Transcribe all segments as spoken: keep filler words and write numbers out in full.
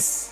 S.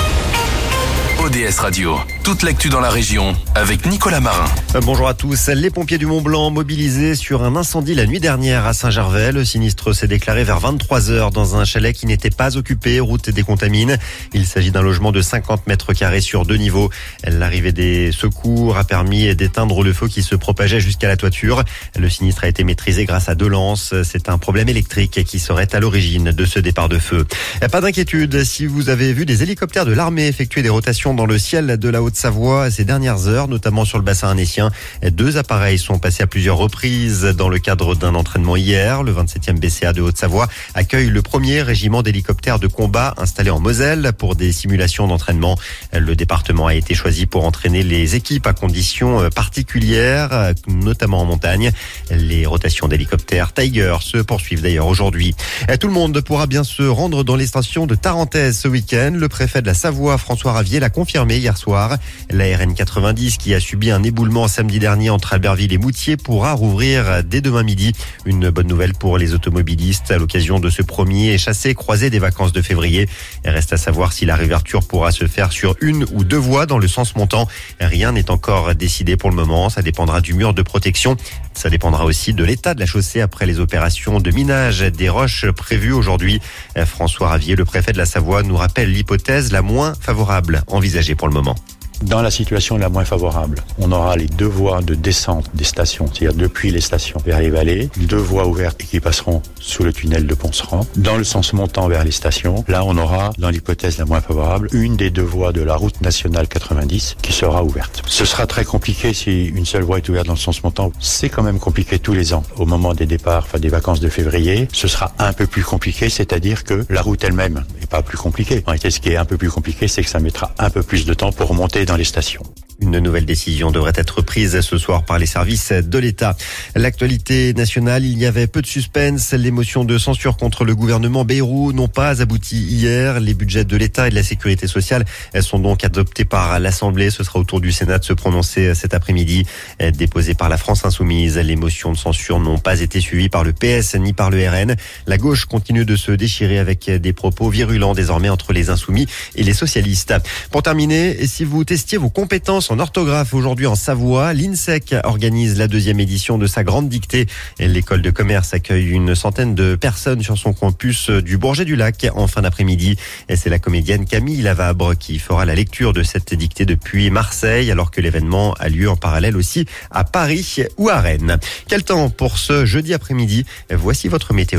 O D S Radio, toute l'actu dans la région avec Nicolas Marin. Bonjour à tous. Les pompiers du Mont-Blanc mobilisés sur un incendie la nuit dernière à Saint-Gervais. Le sinistre s'est déclaré vers vingt-trois heures dans un chalet qui n'était pas occupé, route des Contamines. Il s'agit d'un logement de cinquante mètres carrés sur deux niveaux. L'arrivée des secours a permis d'éteindre le feu qui se propageait jusqu'à la toiture. Le sinistre a été maîtrisé grâce à deux lances. C'est un problème électrique qui serait à l'origine de ce départ de feu. Pas d'inquiétude si vous avez vu des hélicoptères de l'armée effectuer des rotations dans le ciel de la Haute-Savoie ces dernières heures, notamment sur le bassin arnécien. Deux appareils sont passés à plusieurs reprises dans le cadre d'un entraînement hier. Le vingt-septième B C A de Haute-Savoie accueille le premier régiment d'hélicoptères de combat installé en Moselle pour des simulations d'entraînement. Le département a été choisi pour entraîner les équipes à conditions particulières, notamment en montagne. Les rotations d'hélicoptères Tiger se poursuivent d'ailleurs aujourd'hui. Tout le monde pourra bien se rendre dans les stations de Tarentaise ce week-end. Le préfet de la Savoie, François Ravier, l'a confirmé hier soir. La R N quatre-vingt-dix, qui a subi un éboulement samedi dernier entre Albertville et Moutier, pourra rouvrir dès demain midi. Une bonne nouvelle pour les automobilistes à l'occasion de ce premier chassé-croisé des vacances de février. Il reste à savoir si la réouverture pourra se faire sur une ou deux voies dans le sens montant. Rien n'est encore décidé pour le moment. Ça dépendra du mur de protection. Ça dépendra aussi de l'état de la chaussée après les opérations de minage des roches prévues aujourd'hui. François Ravier, le préfet de la Savoie, nous rappelle l'hypothèse la moins favorable envisagée pour le moment. Dans la situation la moins favorable, on aura les deux voies de descente des stations, c'est-à-dire depuis les stations vers les vallées, deux voies ouvertes qui passeront sous le tunnel de Ponceran. Dans le sens montant vers les stations, là on aura, dans l'hypothèse la moins favorable, une des deux voies de la route nationale quatre-vingt-dix qui sera ouverte. Ce sera très compliqué si une seule voie est ouverte dans le sens montant. C'est quand même compliqué tous les ans. Au moment des départs, enfin des vacances de février, ce sera un peu plus compliqué, c'est-à-dire que la route elle-même n'est pas plus compliquée. En réalité, ce qui est un peu plus compliqué, c'est que ça mettra un peu plus de temps pour remonter dans les stations. Une nouvelle décision devrait être prise ce soir par les services de l'État. L'actualité nationale, il y avait peu de suspense. Les motions de censure contre le gouvernement Bayrou n'ont pas abouti hier. Les budgets de l'État et de la sécurité sociale elles sont donc adoptés par l'Assemblée. Ce sera au tour du Sénat de se prononcer cet après-midi. Déposées par la France Insoumise, les motions de censure n'ont pas été suivies par le P S ni par le R N. La gauche continue de se déchirer avec des propos virulents désormais entre les Insoumis et les socialistes. Pour terminer, si vous testiez vos compétences en orthographe aujourd'hui en Savoie, l'INSEC organise la deuxième édition de sa grande dictée. L'école de commerce accueille une centaine de personnes sur son campus du Bourget-du-Lac en fin d'après-midi. Et c'est la comédienne Camille Lavabre qui fera la lecture de cette dictée depuis Marseille, alors que l'événement a lieu en parallèle aussi à Paris ou à Rennes. Quel temps pour ce jeudi après-midi? Voici votre météo.